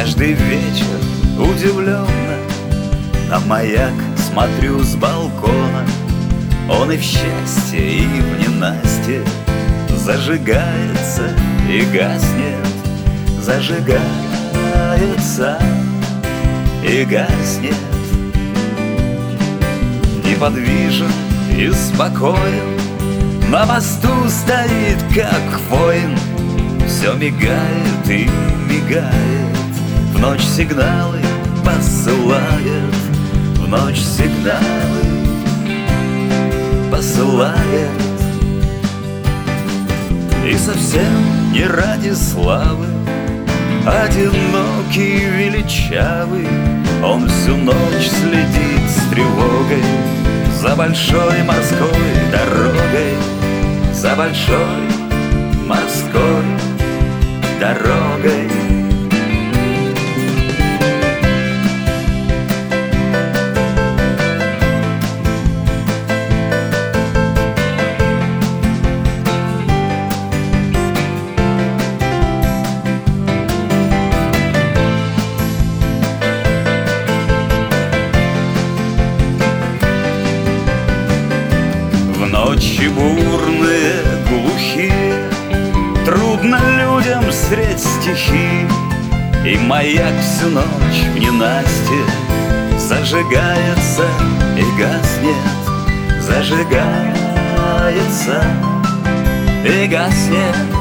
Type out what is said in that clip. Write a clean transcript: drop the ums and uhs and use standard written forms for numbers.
Каждый вечер удивленно на маяк смотрю с балкона. Он и в счастье, и в ненастье зажигается и гаснет, зажигается и гаснет. Неподвижен и спокоен, на мосту стоит, как воин. Все мигает и мигает, в ночь сигналы посылает, в ночь сигналы посылает. И совсем не ради славы, одинокий, величавый, он всю ночь следит с тревогой за большой морской дорогой, за большой морской дорогой. Ночи бурные, глухие, трудно людям средь стихи. И маяк всю ночь в ненастье зажигается и гаснет, зажигается и гаснет.